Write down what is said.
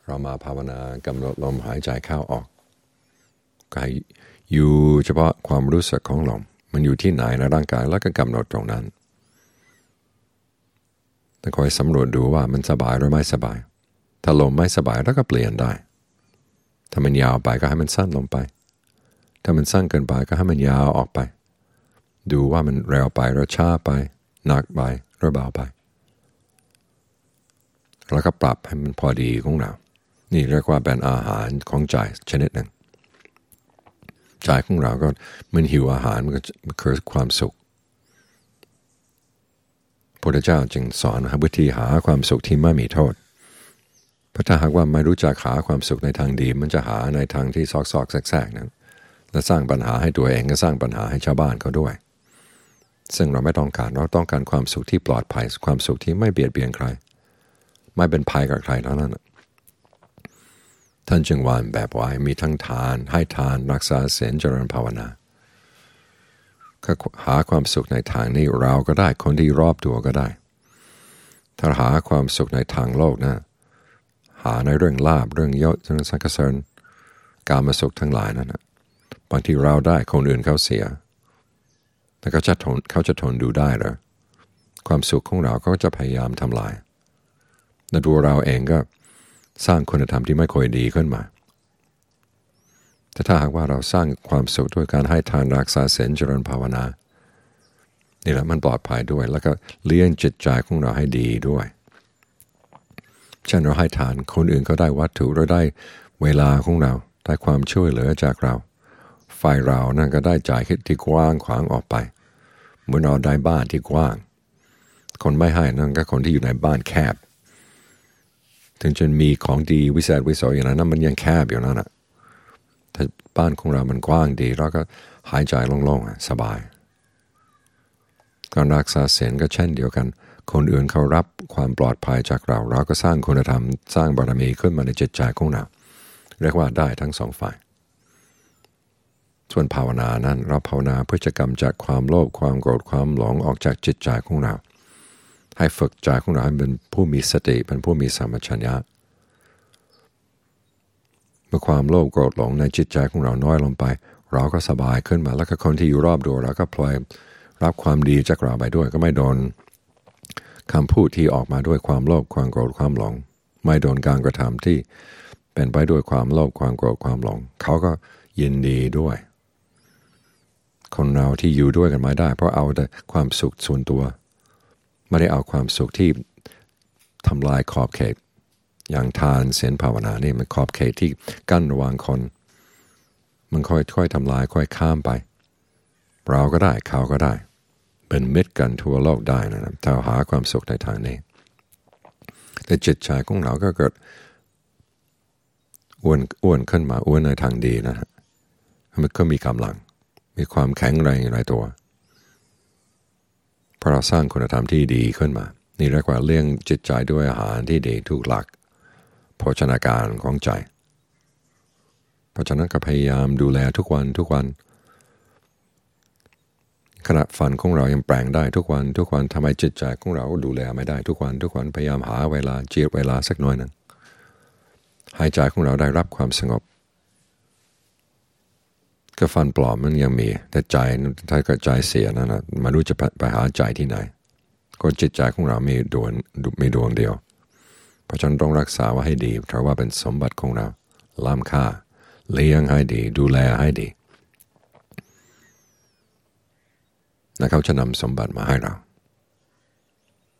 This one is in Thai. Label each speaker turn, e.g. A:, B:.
A: เรามาภาวนากำหนดลมหายใจเข้าออกกายอยู่เฉพาะความรู้สึกของลมมันอยู่ที่ไหนในร่างกายแล้วก็กำหนดตรงนั้นแต่คอยสำรวจดูว่ามันสบายหรือไม่สบายถ้าลมไม่สบายแล้วก็เปลี่ยนได้ถ้ามันยาวไปก็ให้มันสั้นลงไปถ้ามันสั้นเกินไปก็ให้มันยาวออกไปดูว่ามันเร็วไปหรือช้าไปหนักไปหรือเบาไปแล้วก็ปรับให้มันพอดีของเรานี่เรียกว่าเป็นอาหารของใจชนิดหนึ่งใจของเราก็มันหิวอาหารมันก็คือความสุขพระพุทธเจ้าจึงสอนวิธีหาความสุขที่ไม่มีโทษเพราะถ้าหากว่าไม่รู้จักหาความสุขในทางดีมันจะหาในทางที่ซอกๆแซกๆนั้นและสร้างปัญหาให้ตัวเองก็สร้างปัญหาให้ชาวบ้านเขาด้วยซึ่งเราไม่ต้องการเราต้องการความสุขที่ปลอดภัยความสุขที่ไม่เบียดเบียนใครไม่เป็นภัยกับใครเท่านั้นท่านจึงวางแบบไว้มีทั้งทานให้ทานรักษาศีลเจริญภาวนาก็หาความสุขในทางนี้เราก็ได้คนที่รอบตัวก็ได้ถ้าหาความสุขในทางโลกนะหาในเรื่องลาภเรื่องยศเรื่องสรรเสริญกามสุขทั้งหลายนั่นนะบางทีเราได้คนอื่นเขาเสียแต่เขาจะทนดูได้เหรอความสุขของเราก็จะพยายามทำลายและตัวเราเองก็สร้างคุณธรรมที่ไม่ค่อยดีขึ้นมาแต่ถ้าหากว่าเราสร้างความสุขด้วยการให้ทานรักษาศีลเจริญภาวนานี่แหละมันปลอดภัยด้วยแล้วก็เลี้ยงจิตใจของเราให้ดีด้วยเช่นเราให้ทานคนอื่นก็ได้วัตถุเราได้เวลาของเราได้ความช่วยเหลือจากเราฝ่ายเรานั่นก็ได้จ่ายที่กว้างขวางออกไปเหมือนเราได้บ้านที่กว้างคนไม่ให้นั่นก็คนที่อยู่ในบ้านแคบถึงจะมีของดีวิเศษวิโสอย่างนั้นมันยังแคบอยู่นั่นแหะถ้าบ้านของเรามันกว้างดีเราก็หายใจโล่งๆสบายการรักษาศีลก็เช่นเดียวกันคนอื่นเขารับความปลอดภัยจากเราเราก็สร้างคุณธรรมสร้างบารมีขึ้นมาในจิตใจของเราเรียกว่าได้ทั้งสองฝ่ายส่วนภาวนานั้นเราภาวนาเพื่อจะกำจัดความโลภความโกรธความหลงออกจากจิตใจของเราให้ฝึกใจของเราให้เป็นผู้มีสติเป็นผู้มีสัมปชัญญะเมื่อความโลภโกรธหลงในจิตใจของเราน้อยลงไปเราก็สบายขึ้นมาแล้วก็คนที่อยู่รอบตัวเราก็พลอยรับความดีจากเราไปด้วยก็ไม่โดนคำพูดที่ออกมาด้วยความโลภความโกรธความหลงไม่โดนการกระทำที่เป็นไปด้วยความโลภความโกรธความหลงเขาก็ยินดีด้วยคนเราที่อยู่ด้วยกันไม่ได้เพราะเอาแต่ความสุขส่วนตัวไม่ได้เอาความสุขที่ทำลายขอบเขตอย่างทานศีลภาวนานี่มันขอบเขตที่กั้นระหว่างคนมันค่อยทำลายค่อยข้ามไปเราก็ได้เขาก็ได้เป็นมิตรกันทั่วโลกได้นะครับถ้าหาความสุขในทางนี้แต่จิตใจของเราก็เกิดอ้วนขึ้นมาอ้วนในทางดีนะฮะมันก็มีกำลังมีความแข็งแรงในตัวเพราะเราสร้างคุณธรรมที่ดีขึ้นมานี่เรียกว่าเลี้ยงจิตใจด้วยอาหารที่ดีถูกหลักโภชนาการของใจเพราะฉะนั้นก็พยายามดูแลทุกวันขณะฟันของเรายังแปลงได้ทุกวันทำไมจิตใจของเราดูแลไม่ได้ทุกวันพยายามหาเวลาเจียดเวลาสักหน่อยนึงให้ใจของเราได้รับความสงบก็ฟันปลอมมันยังมีแต่ใจถ้าเกิดใจเสียนั่นนะไม่รู้จะไปหาใจที่ไหนคนจิตใจของเรามีดวงเดียวเพราะฉะนั้นต้องรักษาไว้ให้ดีเพราะว่าเป็นสมบัติของเราล้ำค่าเลี้ยงให้ดีดูแลให้ดีและเขาจะนำสมบัติมาให้เรา